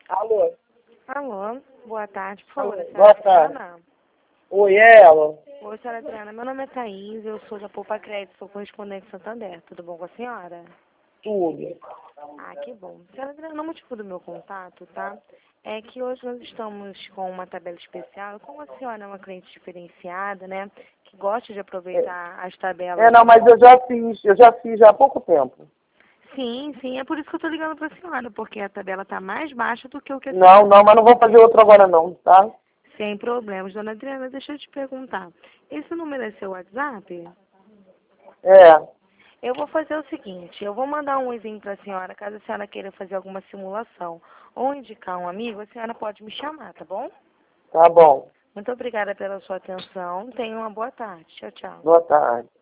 Alô? Alô, boa tarde, por favor, Alô, a senhora boa tarde. Adriana? Oi, é ela? Oi, senhora Adriana, meu nome é Thaís, eu sou da Poupa Crédito, sou correspondente Santander, tudo bom com a senhora? Tudo. Ah, que bom. Senhora Adriana, o motivo do meu contato, tá? É que hoje nós estamos com uma tabela especial, como a senhora é uma cliente diferenciada, né, que gosta de aproveitar as tabelas. Não, mas eu já fiz há pouco tempo. Sim, sim, é por isso que eu tô ligando pra senhora, porque a tabela tá mais baixa do que o que a Não, senhora... não, mas não vou fazer outro agora não, tá? Sem problemas. Dona Adriana, deixa eu te perguntar. Esse número é seu WhatsApp? É, Eu vou fazer o seguinte, eu vou mandar um e-mail para a senhora, caso a senhora queira fazer alguma simulação ou indicar um amigo, a senhora pode me chamar, tá bom? tá bom. Muito obrigada pela sua atenção. Tenha uma boa tarde. Tchau, tchau. Boa tarde.